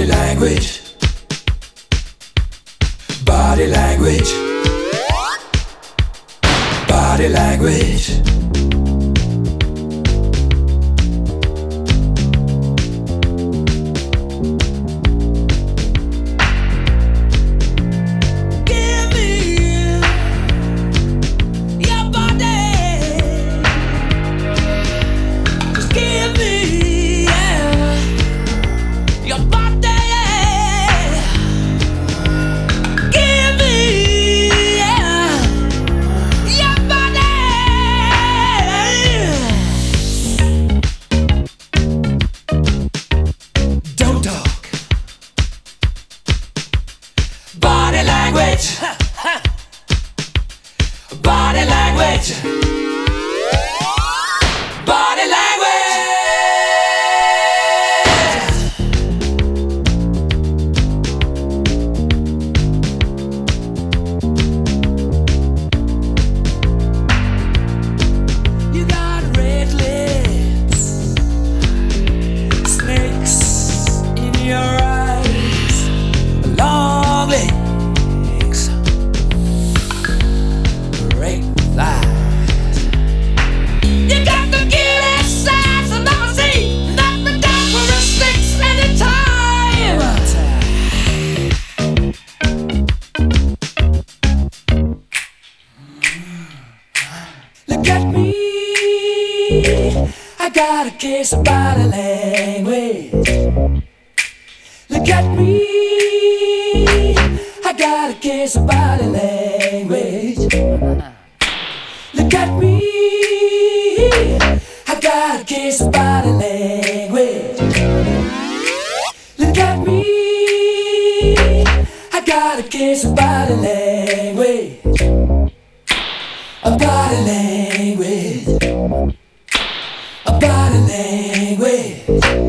Body language. Body language. Body language. Body language. Body language. Body language. You got red lips, snakes in your eyes, long legs, great thighs. You got the cutest eyes I've ever seen. Knock me down for a six anytime. Look at me, I got a case of body language. Look at me, I got a case of body language. Look at me, I got a case of body language. Look at me, I got a case of body language. A body language. A body language.